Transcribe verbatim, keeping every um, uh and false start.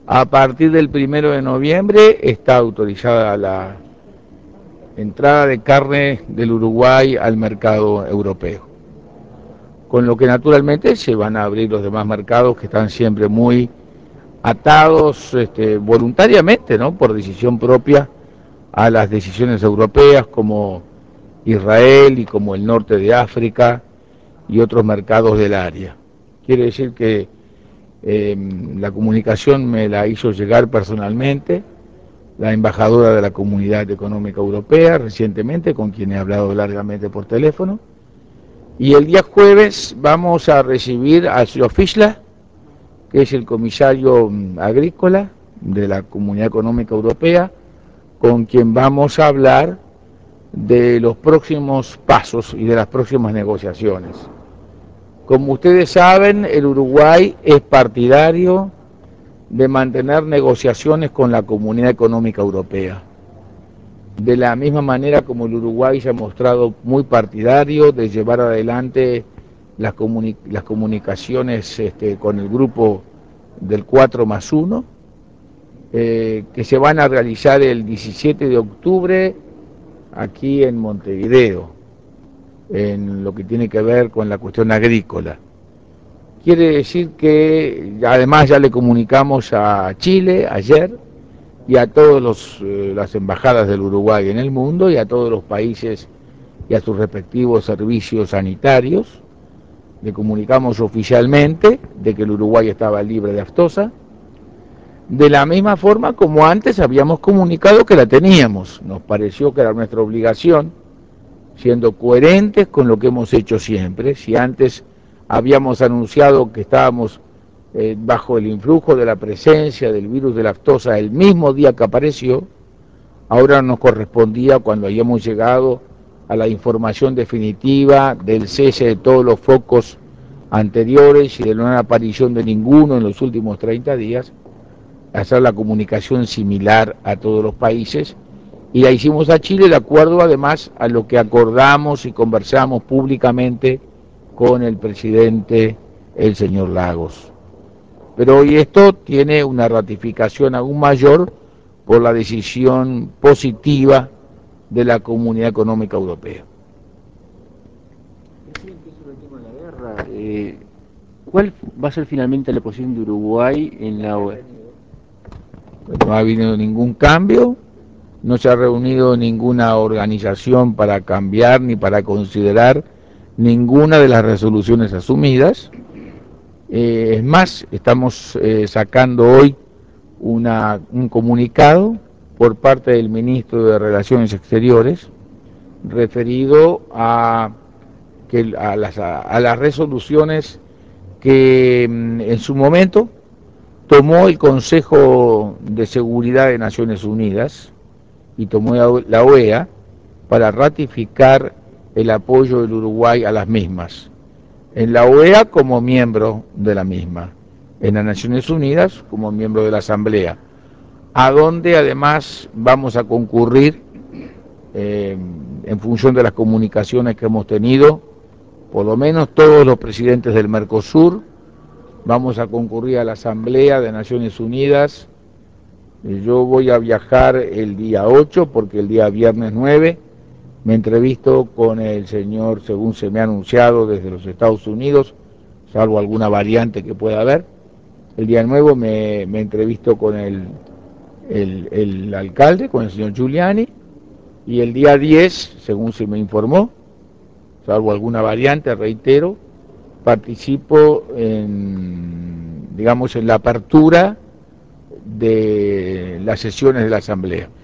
A partir del primero de noviembre está autorizada la entrada de carne del Uruguay al mercado europeo, con lo que naturalmente se van a abrir los demás mercados que están siempre muy atados este, voluntariamente, ¿no?, por decisión propia a las decisiones europeas, como Israel y como el norte de África y otros mercados del área. Quiere decir que eh, la comunicación me la hizo llegar personalmente la embajadora de la Comunidad Económica Europea recientemente, con quien he hablado largamente por teléfono, y el día jueves vamos a recibir al señor Fischler, que es el comisario agrícola de la Comunidad Económica Europea, con quien vamos a hablar de los próximos pasos y de las próximas negociaciones. Como ustedes saben, el Uruguay es partidario de mantener negociaciones con la Comunidad Económica Europea. De la misma manera como el Uruguay se ha mostrado muy partidario de llevar adelante las, comuni las comunicaciones este, con el grupo del cuatro más uno, eh, que se van a realizar el diecisiete de octubre aquí en Montevideo, en lo que tiene que ver con la cuestión agrícola. Quiere decir que además ya le comunicamos a Chile ayer y a todas eh, las embajadas del Uruguay en el mundo y a todos los países y a sus respectivos servicios sanitarios. Le comunicamos oficialmente de que el Uruguay estaba libre de aftosa, de la misma forma como antes habíamos comunicado que la teníamos. Nos pareció que era nuestra obligación, siendo coherentes con lo que hemos hecho siempre. Si antes habíamos anunciado que estábamos eh, bajo el influjo de la presencia del virus de la aftosa el mismo día que apareció, ahora nos correspondía, cuando hayamos llegado a la información definitiva del cese de todos los focos anteriores y de la no aparición de ninguno en los últimos treinta días, hacer la comunicación similar a todos los países, y la hicimos a Chile de acuerdo además a lo que acordamos y conversamos públicamente con el presidente, el señor Lagos. Pero hoy esto tiene una ratificación aún mayor por la decisión positiva de la Comunidad Económica Europea. Eh, ¿Cuál va a ser finalmente la posición de Uruguay en la O E? No ha habido ningún cambio, no se ha reunido ninguna organización para cambiar ni para considerar ninguna de las resoluciones asumidas. Eh, es más, estamos eh, sacando hoy una, un comunicado por parte del ministro de Relaciones Exteriores referido a, que, a, las, a, a las resoluciones que en su momento tomó el Consejo de Seguridad de Naciones Unidas y tomó la O E A para ratificar el apoyo del Uruguay a las mismas. En la O E A como miembro de la misma, en las Naciones Unidas como miembro de la Asamblea, a donde además vamos a concurrir eh, en función de las comunicaciones que hemos tenido, por lo menos todos los presidentes del Mercosur. Vamos a concurrir a la Asamblea de Naciones Unidas. Yo voy a viajar el día ocho porque el día viernes nueve me entrevisto con el señor, según se me ha anunciado desde los Estados Unidos, salvo alguna variante que pueda haber. El día nueve me, me entrevisto con el, el, el alcalde, con el señor Giuliani, y el día diez, según se me informó, salvo alguna variante, reitero, participo en, digamos, en la apertura de las sesiones de la Asamblea.